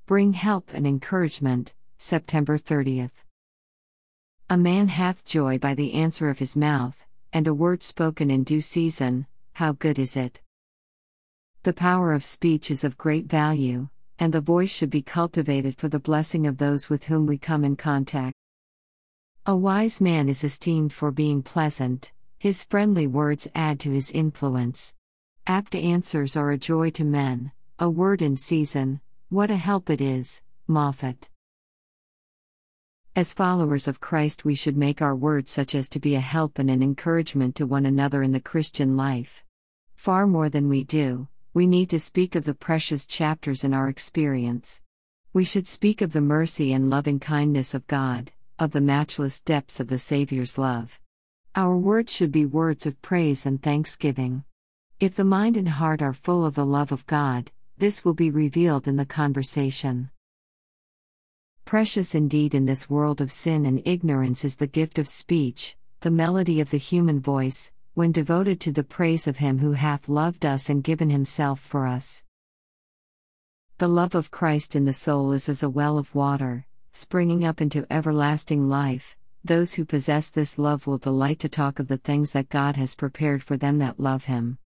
bring help and encouragement. September 30th. A man hath joy by the answer of his mouth, and a word spoken in due season, how good is it? The power of speech is of great value, and the voice should be cultivated for the blessing of those with whom we come in contact. A wise man is esteemed for being pleasant, his friendly words add to his influence. Apt answers are a joy to men, a word in season, what a help it is. Moffat. As followers of Christ, we should make our words such as to be a help and an encouragement to one another in the Christian life. Far more than we do, we need to speak of the precious chapters in our experience. We should speak of the mercy and loving kindness of God, of the matchless depths of the Savior's love. Our words should be words of praise and thanksgiving. If the mind and heart are full of the love of God, this will be revealed in the conversation. Precious indeed in this world of sin and ignorance is the gift of speech, the melody of the human voice, when devoted to the praise of Him who hath loved us and given Himself for us. The love of Christ in the soul is as a well of water, springing up into everlasting life. Those who possess this love will delight to talk of the things that God has prepared for them that love Him.